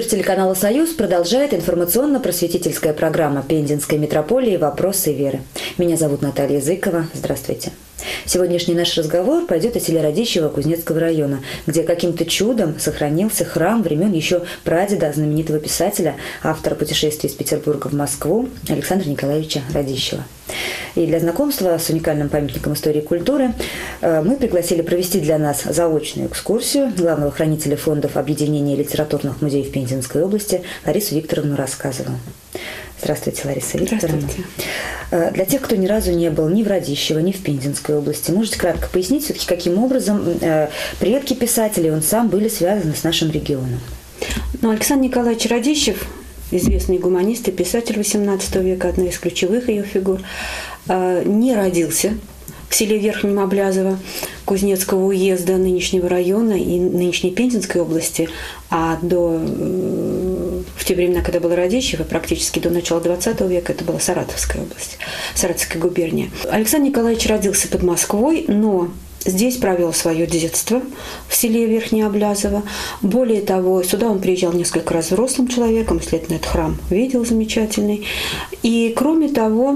телеканала «Союз» продолжает информационно-просветительская программа Пензенской митрополии «Вопросы веры». Меня зовут Наталья Языкова. Здравствуйте. Сегодняшний наш разговор пойдет о селе Радищево Кузнецкого района, где каким-то чудом сохранился храм времен еще прадеда знаменитого писателя, автора путешествий из Петербурга в Москву Александра Николаевича Радищева. И для знакомства с уникальным памятником истории и культуры мы пригласили провести для нас заочную экскурсию главного хранителя фондов объединения литературных музеев Пензенской области Ларису Викторовну Рассказову. Здравствуйте, Лариса Викторовна. Здравствуйте. Для тех, кто ни разу не был ни в Радищево, ни в Пензенской области, можете кратко пояснить, все-таки, каким образом предки писателей, он сам, были связаны с нашим регионом? Александр Николаевич Радищев, известный гуманист и писатель XVIII века, одна из ключевых ее фигур, не родился в селе Верхнем Облязово Кузнецкого уезда нынешнего района и нынешней Пензенской области, а в те времена, когда было Радищево, практически до начала XX века, это была Саратовская область, Саратовская губерния. Александр Николаевич родился под Москвой, но здесь провел свое детство в селе Верхнее Облязово. Более того, сюда он приезжал несколько раз взрослым человеком, следовательно, этот храм видел замечательный. И кроме того,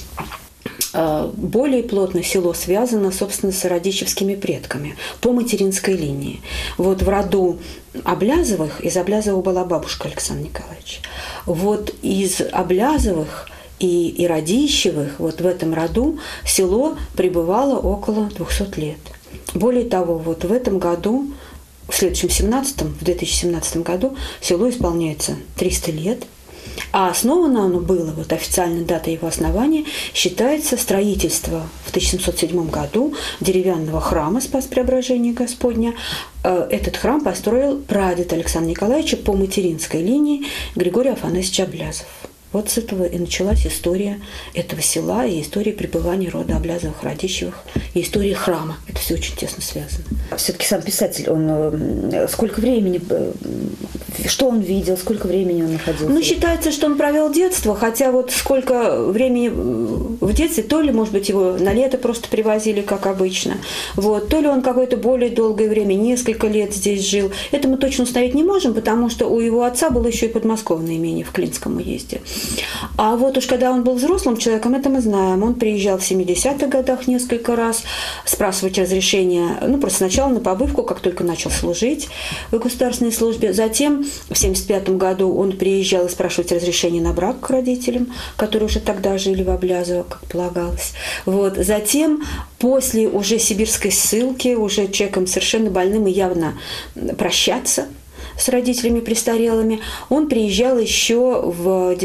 более плотно село связано, собственно, с радищевскими предками по материнской линии. Вот в роду Облязовых, из Облязова была бабушка Александра Николаевича. Вот из Облязовых и Радищевых, вот в этом роду село пребывало около 200 лет. Более того, вот в этом году, в следующем в 2017 году, селу исполняется 300 лет. А основано оно было, вот официальная дата его основания, считается строительство в 1707 году деревянного храма Спас-Преображения Господня. Этот храм построил прадед Александра Николаевича по материнской линии Григорий Афанасьевич Облязов. Вот с этого и началась история этого села, и история пребывания рода Облязовых, Радищевых, и история храма. Это все очень тесно связано. Все-таки сам писатель, он сколько времени, что он видел, сколько времени он находился? Считается, что он провел детство, хотя вот сколько времени в детстве, то ли, может быть, его на лето просто привозили, как обычно, вот, то ли он какое-то более долгое время, несколько лет здесь жил. Это мы точно установить не можем, потому что у его отца было еще и подмосковное имение в Клинском уезде. А вот уж когда он был взрослым человеком, это мы знаем. Он приезжал в 70-х годах несколько раз спрашивать разрешение, просто сначала на побывку, как только начал служить в государственной службе. Затем в 75-м году он приезжал и спрашивать разрешение на брак к родителям, которые уже тогда жили в Облязово, как полагалось. Вот. Затем, после уже сибирской ссылки, уже человеком совершенно больным и явно прощаться с родителями престарелыми, он приезжал еще в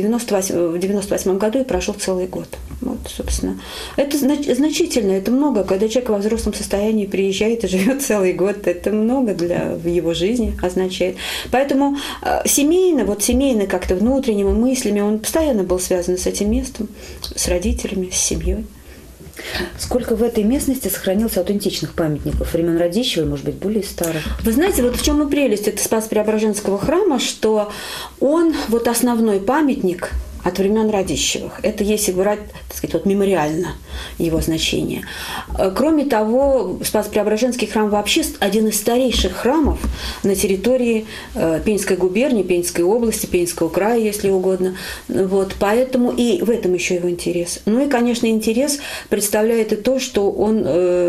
98 году и прошел целый год. Вот, собственно. Это значительно, это много. Когда человек во взрослом состоянии приезжает и живет целый год, это много в его жизни означает. Поэтому семейно как-то внутренними мыслями он постоянно был связан с этим местом, с родителями, с семьей. Сколько в этой местности сохранилось аутентичных памятников времен Радищева, может быть, более старых? Вы знаете, вот в чем и прелесть этого Спас-Преображенского храма, что он, вот основной памятник от времен Радищевых. Это если брать, так сказать, мемориально его значение. Кроме того, Спас-Преображенский храм вообще один из старейших храмов на территории Пензенской губернии, Пензенской области, Пензенского края, если угодно. Вот, поэтому и в этом еще его интерес. И, конечно, интерес представляет и то, что он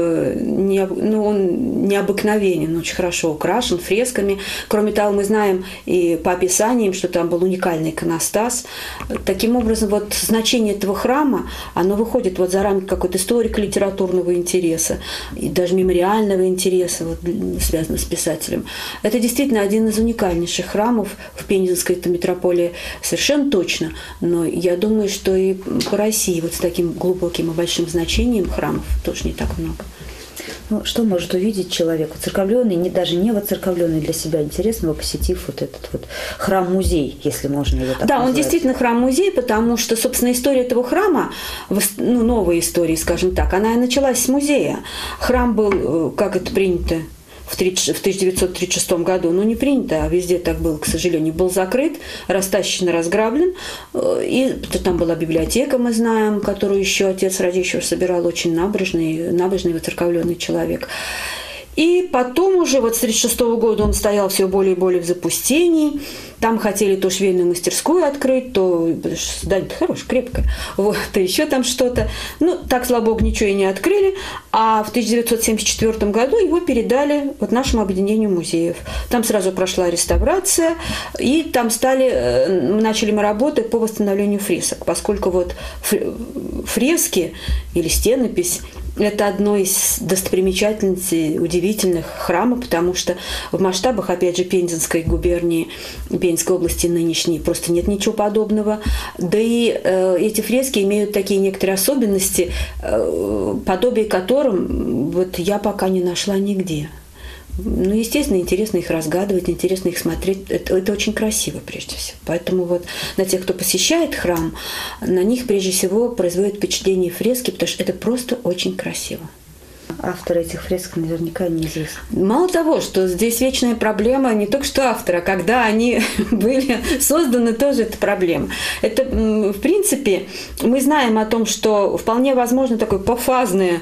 необыкновенен, очень хорошо украшен фресками. Кроме того, мы знаем и по описаниям, что там был уникальный иконостас. Таким образом, вот значение этого храма, оно выходит вот за рамки какой-то историко-литературного интереса и даже мемориального интереса, связанного с писателем. Это действительно один из уникальнейших храмов в Пензенской митрополии, совершенно точно. Но я думаю, что и по России вот с таким глубоким и большим значением храмов тоже не так много. Что может увидеть человек, воцерковленный, даже не воцерковленный для себя, интересного, посетив вот этот вот храм-музей, если можно его так назвать? Он действительно храм-музей, потому что, собственно, история этого храма, новая история, скажем так, она и началась с музея. Храм был, как это принято, в 1936 году, не принято, а везде так было, к сожалению, был закрыт, растащен, разграблен. И там была библиотека, мы знаем, которую еще отец Радищева собирал, очень набожный, воцерковленный человек. И потом уже вот с 1936 года он стоял все более и более в запустении. Там хотели то швейную мастерскую открыть, то здание хорошее, крепкое, вот, то еще там что-то. Ну, так, слава богу, ничего и не открыли. А в 1974 году его передали вот нашему объединению музеев. Там сразу прошла реставрация, и там начали мы работы по восстановлению фресок, поскольку вот фрески или стенопись – это одно из достопримечательностей удивительных храмов, потому что в масштабах, опять же, Пензенской губернии, Пензенской области нынешней просто нет ничего подобного. Да и эти фрески имеют такие некоторые особенности, подобие которым вот я пока не нашла нигде. Ну, естественно, интересно их разгадывать, интересно их смотреть. Это очень красиво, прежде всего. Поэтому вот на тех, кто посещает храм, на них, прежде всего, производят впечатление фрески, потому что это просто очень красиво. Автор этих фресок наверняка неизвестен. Мало того, что здесь вечная проблема не только что автора, когда они были созданы, тоже это проблема. Это, в принципе, мы знаем о том, что вполне возможно такое пофазное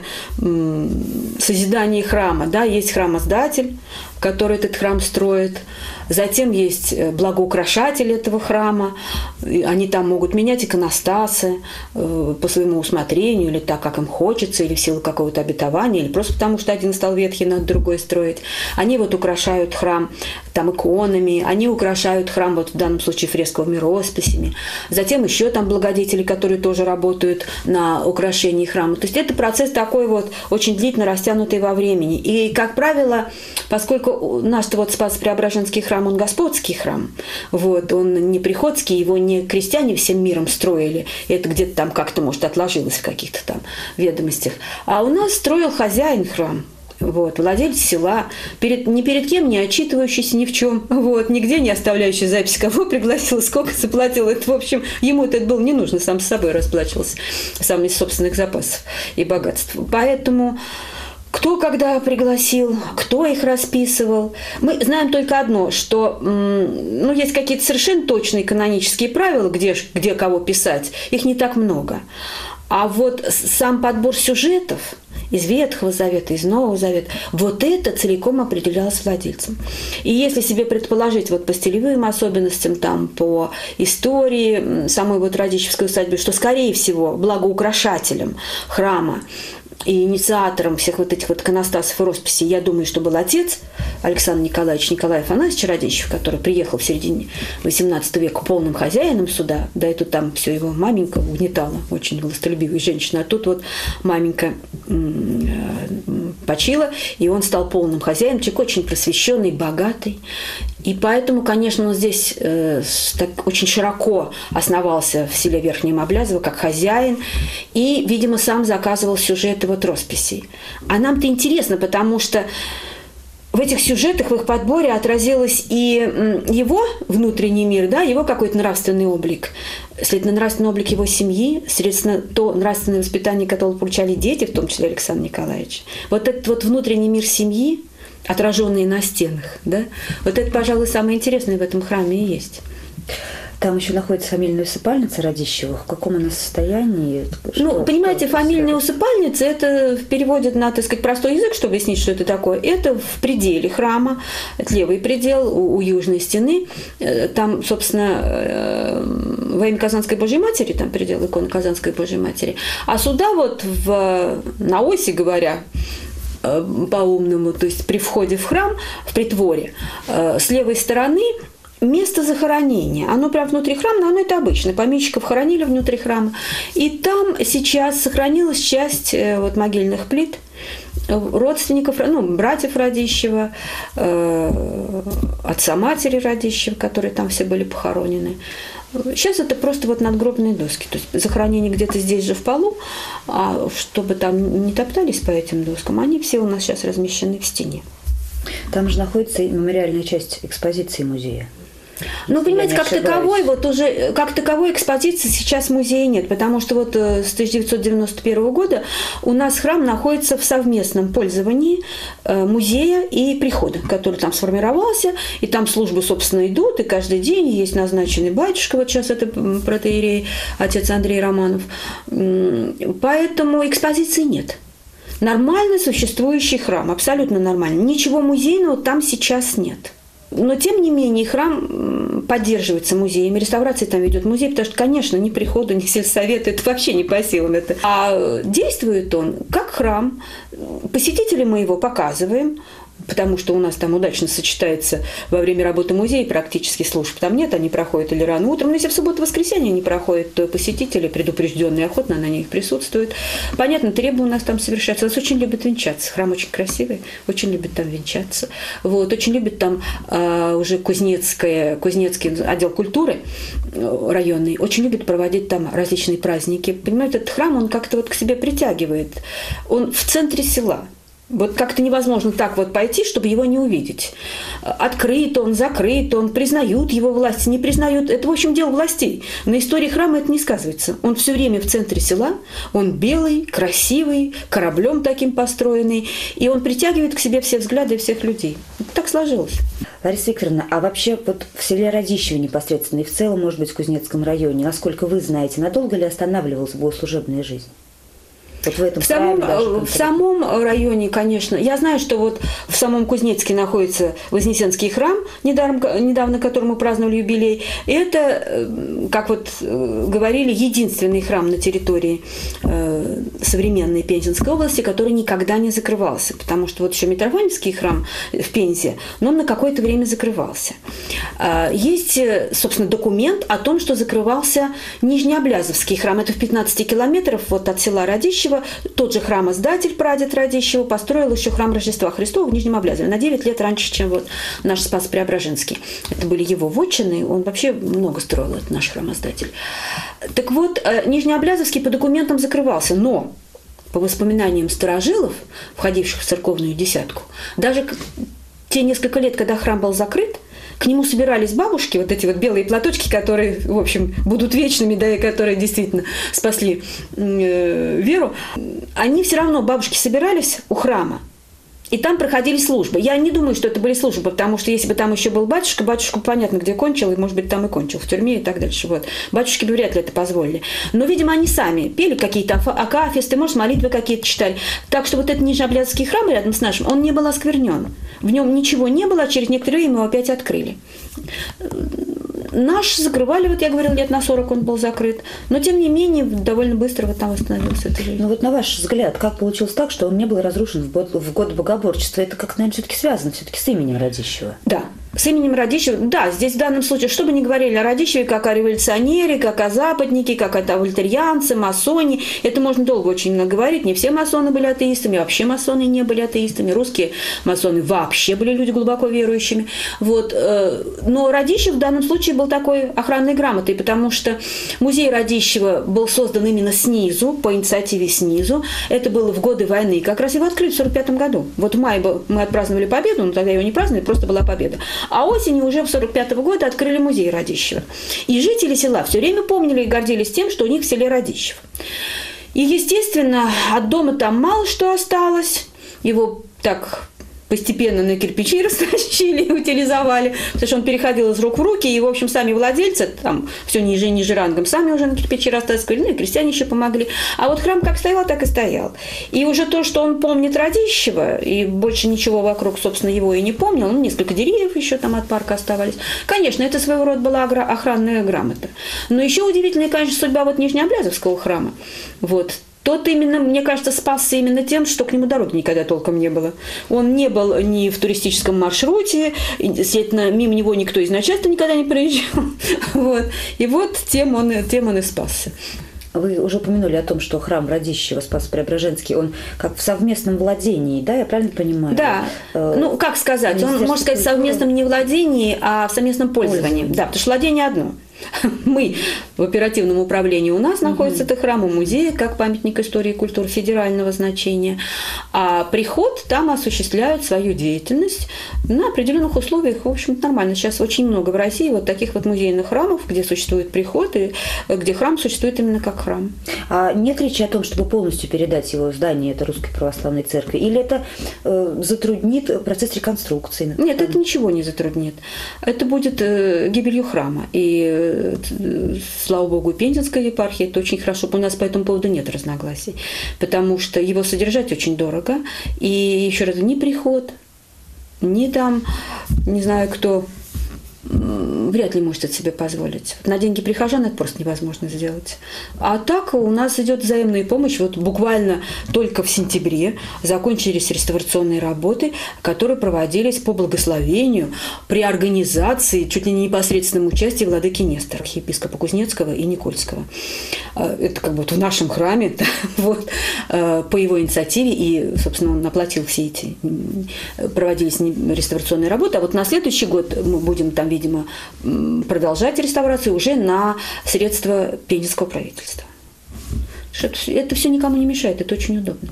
созидание храма. Да? Есть храмоздатель, который этот храм строит. Затем есть благоукрашатель этого храма. Они там могут менять иконостасы по своему усмотрению, или так, как им хочется, или в силу какого-то обетования, или просто потому, что один стал ветхий, надо другой строить. Они вот украшают храм там иконами, они украшают храм, вот в данном случае фресковыми росписями. Затем еще там благодетели, которые тоже работают на украшении храма. То есть это процесс такой вот очень длительно растянутый во времени. И, как правило, поскольку наш вот Спасо-Преображенский храм, он господский храм, вот, он не приходский, его не крестьяне всем миром строили, это где-то там как-то, может, отложилось в каких-то там ведомостях, а у нас строил хозяин храм. Вот, владелец села, ни перед кем не отчитывающийся ни в чем, вот, нигде не оставляющий запись, кого пригласил, сколько заплатил. Это, в общем, ему это было не нужно, сам с собой расплачивался, сам из собственных запасов и богатств. Поэтому кто когда пригласил, кто их расписывал. Мы знаем только одно, что есть какие-то совершенно точные канонические правила, где кого писать, их не так много. А вот сам подбор сюжетов из Ветхого Завета, из Нового Завета, вот это целиком определялось владельцем. И если себе предположить вот по стилевым особенностям, там, по истории самой вот Радищевской усадьбы, что, скорее всего, благоукрашателем храма и инициатором всех вот этих вот иконостасов и росписей, я думаю, что был отец Александр Николаевич Николай Афанасьевич Радищев, который приехал в середине XVIII века полным хозяином сюда. Да, и тут там все его маменька угнетала, очень властолюбивая женщина. А тут вот маменька почила, и он стал полным хозяином, человек очень просвещенный, богатый. И поэтому, конечно, он здесь так очень широко основался в селе Верхнее Маблязово как хозяин и, видимо, сам заказывал сюжеты вот росписей. А нам-то интересно, потому что в этих сюжетах, в их подборе отразилось и его внутренний мир, да, его какой-то нравственный облик, следовательно, нравственный облик его семьи, следовательно, то нравственное воспитание, которое получали дети, в том числе Александр Николаевич. Вот этот вот внутренний мир семьи, отраженные на стенах, да, вот это, пожалуй, самое интересное в этом храме и есть. Там еще находится фамильная усыпальница Радищевых. В каком она состоянии? Понимаете, фамильная усыпальница, это переводит на, так сказать, простой язык, чтобы объяснить, что это такое. Это в пределе храма, это левый предел у южной стены. Там, собственно, во имя Казанской Божьей Матери, там предел иконы Казанской Божьей Матери. А сюда вот на оси, говоря, по-умному, то есть при входе в храм, в притворе, с левой стороны место захоронения. Оно прямо внутри храма, но оно это обычно. Помещиков хоронили внутри храма. И там сейчас сохранилась часть вот могильных плит родственников, братьев Радищева, отца-матери Радищева, которые там все были похоронены. Сейчас это просто вот надгробные доски. То есть захоронение где-то здесь же в полу, а чтобы там не топтались по этим доскам, они все у нас сейчас размещены в стене. Там же находится и мемориальная часть экспозиции музея. Понимаете, как таковой экспозиции сейчас в музее нет, потому что вот с 1991 года у нас храм находится в совместном пользовании музея и прихода, который там сформировался, и там службы, собственно, идут, и каждый день есть назначенный батюшка, вот сейчас это протоиерей, отец Андрей Романов, поэтому экспозиции нет. нормально существующий храм, абсолютно нормально. Ничего музейного там сейчас нет. Но, тем не менее, храм поддерживается музеями, реставрации там ведет музей, потому что, конечно, ни приходу, ни сельсовету, это вообще не по силам. А действует он как храм. Посетителям мы его показываем, потому что у нас там удачно сочетается во время работы музея практически служб. Там нет, они проходят или рано утром. Но если в субботу-воскресенье они проходят, то посетители, предупрежденные, охотно на них присутствуют. Понятно, требования у нас там совершаются. У нас очень любят венчаться. Храм очень красивый, очень любят там венчаться. Вот, очень любят там уже Кузнецкий отдел культуры районный, очень любит проводить там различные праздники. Понимаете, этот храм, он как-то вот к себе притягивает. Он в центре села. Вот как-то невозможно так вот пойти, чтобы его не увидеть. Открыт он, закрыт он, признают его власти, не признают. Это, в общем, дело властей. На истории храма это не сказывается. Он все время в центре села, он белый, красивый, кораблем таким построенный, и он притягивает к себе все взгляды всех людей. Вот так сложилось. Лариса Викторовна, а вообще вот в селе Радищево непосредственно и в целом, может быть, в Кузнецком районе, насколько вы знаете, надолго ли останавливалась богослужебная жизнь? Вот в самом районе, конечно. Я знаю, что вот в самом Кузнецке находится Вознесенский храм, недавно которому праздновали юбилей. И это, как вот говорили, единственный храм на территории современной Пензенской области, который никогда не закрывался. Потому что вот еще Митрофаневский храм в Пензе, но он на какое-то время закрывался. Есть, собственно, документ о том, что закрывался Нижнеоблязовский храм. Это в 15 километрах вот от села Радищево. Тот же храмоздатель, прадед Радищева, построил еще храм Рождества Христова в Нижнем Облязове на 9 лет раньше, чем вот наш Спас-Преображенский. Это были его вотчины, он вообще много строил, этот наш храмоздатель. Так вот, Нижнеоблязовский по документам закрывался, но по воспоминаниям старожилов, входивших в церковную десятку, даже те несколько лет, когда храм был закрыт, к нему собирались бабушки, вот эти вот белые платочки, которые, в общем, будут вечными, да, и которые действительно спасли веру. Они все равно, бабушки, собирались у храма, и там проходили службы. Я не думаю, что это были службы, потому что если бы там еще был батюшка, батюшка понятно, где кончил, и, может быть, там и кончил, в тюрьме и так дальше. Вот. Батюшки бы вряд ли это позволили. Но, видимо, они сами пели какие-то акафисты, может, молитвы какие-то читали. Так что вот этот Нижнеоблязовский храм рядом с нашим, он не был осквернен. В нем ничего не было, а через некоторое время его опять открыли. Наш закрывали, вот я говорила, лет на 40 он был закрыт. Но, тем не менее, довольно быстро вот там восстановился эта жизнь. Ну вот на ваш взгляд, как получилось так, что он не был разрушен в год богоборчества? Это как-то, наверное, все-таки связано все-таки с именем Радищева. Да. С именем Радищева, да, здесь в данном случае, что бы ни говорили о Радищеве, как о революционере, как о западнике, как о вольтерьянце, масоне, это можно долго очень много говорить. Не все масоны были атеистами, вообще масоны не были атеистами, русские масоны вообще были люди глубоко верующими. Вот. Но Радищев в данном случае был такой охранной грамотой, потому что музей Радищева был создан именно снизу, по инициативе снизу. Это было в годы войны, как раз его открыли в 1945 году. Вот в мае мы отпраздновали победу, но тогда его не праздновали, просто была победа. А осенью уже в 1945 года открыли музей Радищева. И жители села все время помнили и гордились тем, что у них в селе Радищево. И, естественно, от дома там мало что осталось. Его так постепенно на кирпичи растащили и утилизовали, потому что он переходил из рук в руки, и, в общем, сами владельцы, там, все ниже и ниже рангом, сами уже на кирпичи растаскивали, ну, и крестьяне еще помогли. А вот храм как стоял, так и стоял. И уже то, что он помнит Радищева, и больше ничего вокруг, собственно, его и не помнил, ну, несколько деревьев еще там от парка оставались. Конечно, это своего рода была охранная грамота. Но еще удивительная, конечно, судьба вот Нижнеоблязовского храма. Вот. Тот именно, мне кажется, спасся именно тем, что к нему дороги никогда толком не было. Он не был ни в туристическом маршруте, естественно, мимо него никто из начальства никогда не проезжал. Вот. И вот тем он и спасся. Вы уже упомянули о том, что храм Радищева, Спас-Преображенский, он как в совместном владении, да, я правильно понимаю? Да. Ну, как сказать, он, можно сказать, в совместном не владении, а в совместном пользовании. Да, потому что владение одно. Мы в оперативном управлении, у нас находится этот храм, у музея, как памятник истории и культуры федерального значения. А приход там осуществляет свою деятельность на определенных условиях. В общем, нормально. Сейчас очень много в России вот таких вот музейных храмов, где существует приход, и где храм существует именно как храм. А нет речи о том, чтобы полностью передать его здание это Русской Православной Церкви? Или это затруднит процесс реконструкции? Нет, это ничего не затруднит. Это будет гибелью храма. И слава богу, Пензенская епархия, это очень хорошо, у нас по этому поводу нет разногласий, потому что его содержать очень дорого, и еще раз, ни приход, ни там, не знаю кто, вряд ли может это себе позволить. На деньги прихожан это просто невозможно сделать. А так у нас идет взаимная помощь. Вот буквально только в сентябре закончились реставрационные работы, которые проводились по благословению при организации, чуть ли не непосредственном участии владыки Нестора, архиепископа Кузнецкого и Никольского. Это как бы вот в нашем храме, да, вот, по его инициативе, и, собственно, он оплатил все эти, проводились реставрационные работы. А вот на следующий год мы будем там, видимо, продолжать реставрацию уже на средства Пензенского правительства. Это все никому не мешает, это очень удобно.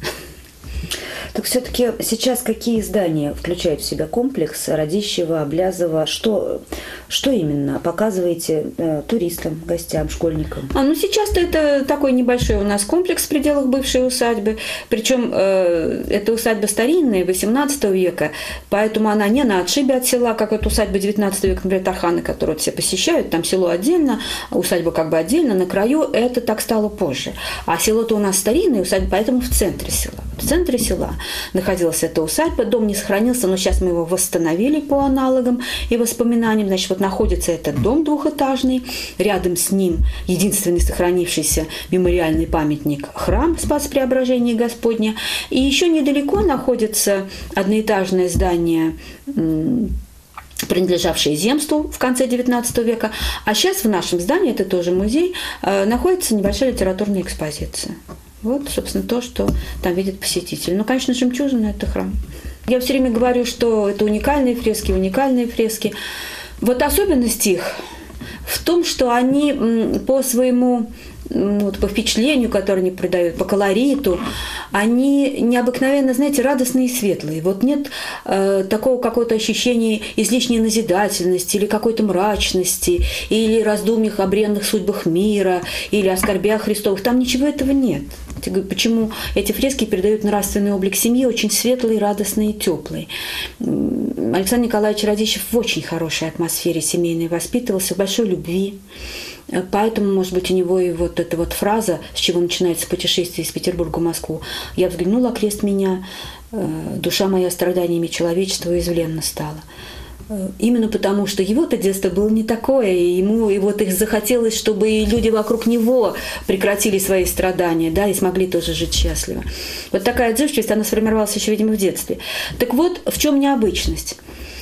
Так все-таки сейчас какие здания включают в себя комплекс Радищева, Аблязова? Что именно показываете туристам, гостям, школьникам? Сейчас-то это такой небольшой у нас комплекс в пределах бывшей усадьбы. Причем эта усадьба старинная, 18 века, поэтому она не на отшибе от села, как эта усадьба 19 века, например, Тарханы, которую все посещают. Там село отдельно, усадьба как бы отдельно, на краю. Это так стало позже. А село-то у нас старинное, усадьба, поэтому в центре села. В центре села находилась эта усадьба, дом не сохранился, но сейчас мы его восстановили по аналогам и воспоминаниям. Значит, вот находится этот дом двухэтажный, рядом с ним единственный сохранившийся мемориальный памятник храм Спаса-Преображения Господня. И еще недалеко находится одноэтажное здание, принадлежавшее земству в конце XIX века. А сейчас в нашем здании, это тоже музей, находится небольшая литературная экспозиция. Вот, собственно, то, что там видит посетитель. Ну, конечно, жемчужина – это храм. Я все время говорю, что это уникальные фрески. Вот особенность их в том, что они по своему, по впечатлению, которое они придают, по колориту, они необыкновенно, знаете, радостные и светлые. Вот нет такого какого-то ощущения излишней назидательности или какой-то мрачности, или раздумьях о бренных судьбах мира, или о скорбях Христовых. Там ничего этого нет. Почему эти фрески передают нравственный облик семьи, очень светлый, радостный и теплый. Александр Николаевич Радищев в очень хорошей атмосфере семейной воспитывался, в большой любви. Поэтому, может быть, у него и вот эта вот фраза, с чего начинается путешествие из Петербурга в Москву: «Я взглянула, крест меня, душа моя страданиями человечества извленна стала». Именно потому, что его-то детство было не такое, и ему и вот их захотелось, чтобы и люди вокруг него прекратили свои страдания, да, и смогли тоже жить счастливо. Вот такая отзывчивость, она сформировалась еще, видимо, в детстве. Так вот, в чем необычность?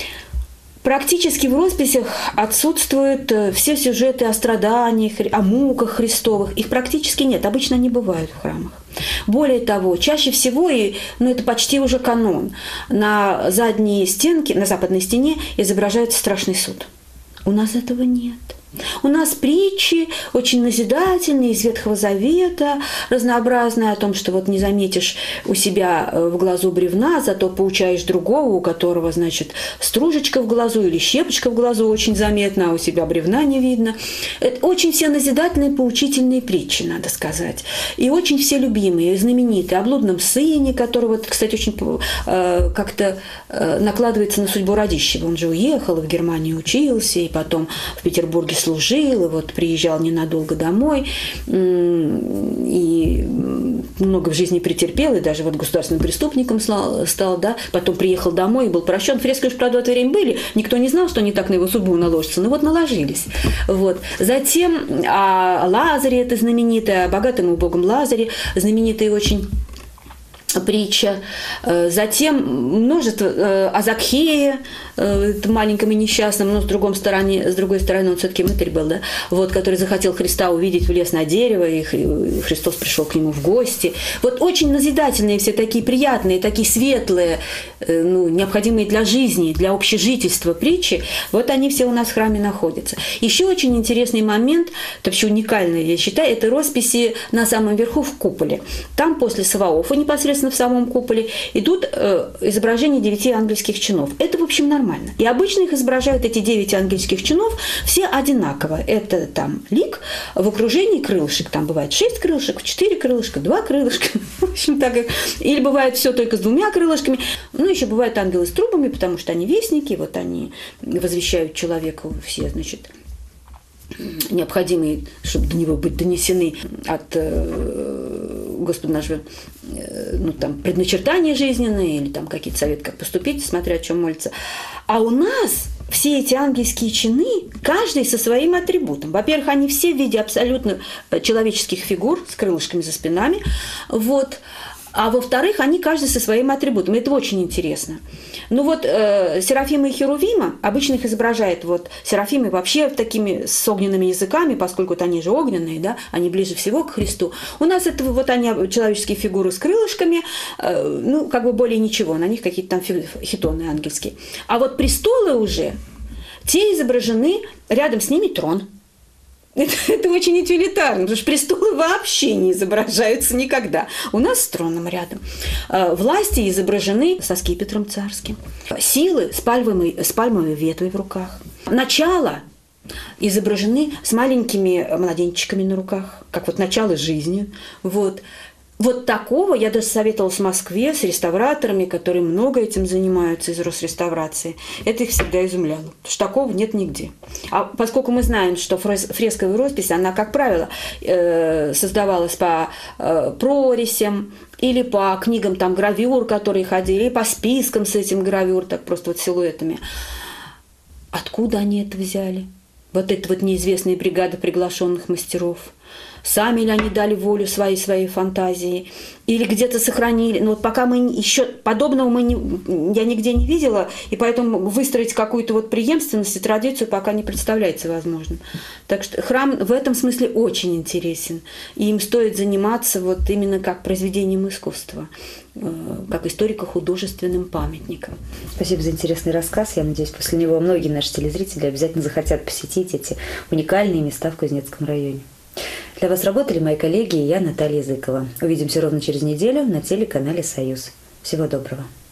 Практически в росписях отсутствуют все сюжеты о страданиях, о муках Христовых. Их практически нет, обычно они бывают в храмах. Более того, чаще всего, это почти уже канон, на задней стенке, на западной стене изображается страшный суд. У нас этого нет. У нас притчи очень назидательные из Ветхого Завета, разнообразные, о том, что вот не заметишь у себя в глазу бревна, зато поучаешь другого, у которого, значит, стружечка в глазу или щепочка в глазу очень заметна, а у себя бревна не видно. Это очень все назидательные, поучительные притчи, надо сказать. И очень все любимые, знаменитые. О блудном сыне, который, вот, кстати, очень как-то накладывается на судьбу Радищева. Он же уехал, в Германии учился, и потом в Петербурге служил, и вот приезжал ненадолго домой, и много в жизни претерпел, и даже вот государственным преступником стал, да, потом приехал домой и был прощен. Фрески уж, правда, в это время были, никто не знал, что они так на его судьбу наложатся, но вот наложились. Вот. Затем о Лазаре, это знаменитое, о богатом и убогом Лазаре, знаменитая очень притча. Затем множество о Закхее, маленьком и несчастном, но с другой стороны он все-таки мытарь был, да, вот, который захотел Христа увидеть, влез на дерево, и Христос пришел к нему в гости. Вот очень назидательные все, такие приятные, такие светлые, необходимые для жизни, для общежительства притчи, вот они все у нас в храме находятся. Еще очень интересный момент, это вообще уникальный, я считаю, это росписи на самом верху в куполе. Там после Саваофа непосредственно в самом куполе идут изображения 9 ангельских чинов. Это, в общем, нормально. И обычно их изображают, эти 9 ангельских чинов, все одинаково. Это там лик в окружении крылышек. Там бывает 6 крылышек, 4 крылышка, 2 крылышка. В общем, так. Или бывает все только с 2 крылышками. Еще бывают ангелы с трубами, потому что они вестники. Вот они возвещают человеку все, значит, необходимые, чтобы до него быть донесены от Господа нашего, предначертания жизненные или там какие-то советы, как поступить, смотря о чем молится. А у нас все эти ангельские чины, каждый со своим атрибутом. Во-первых, они все в виде абсолютно человеческих фигур с крылышками за спинами. Вот. А во-вторых, они каждый со своим атрибутом. Это очень интересно. Серафима и Херувима обычно их изображает. Серафимы вообще такими с огненными языками, поскольку они же огненные, да, они ближе всего к Христу. У нас это они человеческие фигуры с крылышками, более ничего, на них какие-то там хитоны ангельские. А престолы уже, те изображены, рядом с ними трон. Это очень утилитарно, потому что престолы вообще не изображаются никогда. У нас с троном рядом. Власти изображены со скипетром царским. Силы с пальмовой ветвой в руках. Начало изображены с маленькими младенчиками на руках, как начало жизни. Вот такого я даже советовалась в Москве с реставраторами, которые много этим занимаются из Росреставрации. Это их всегда изумляло, потому что такого нет нигде. А поскольку мы знаем, что фресковая роспись, она, как правило, создавалась по прорисям или по книгам там гравюр, которые ходили, или по спискам с этим гравюр, так просто силуэтами. Откуда они это взяли? Эта неизвестная бригада приглашенных мастеров. Сами ли они дали волю своей фантазии, или где-то сохранили. Но пока мы еще подобного я нигде не видела, и поэтому выстроить какую-то преемственность и традицию пока не представляется возможным. Так что храм в этом смысле очень интересен, и им стоит заниматься именно как произведением искусства, как историко-художественным памятником. Спасибо за интересный рассказ. Я надеюсь, после него многие наши телезрители обязательно захотят посетить эти уникальные места в Кузнецком районе. Для вас работали мои коллеги и я, Наталья Языкова. Увидимся ровно через неделю на телеканале «Союз». Всего доброго.